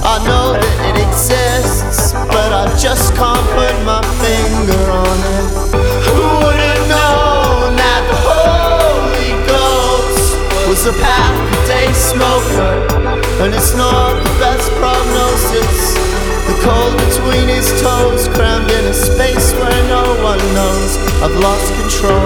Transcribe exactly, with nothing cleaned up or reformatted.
I know that it exists, but I just can't put my finger on it. Who would have known that the Holy Ghost was a pack-a-day smoker? And it's not the best prognosis. The cold between his toes, crammed in a space where no one knows. I've lost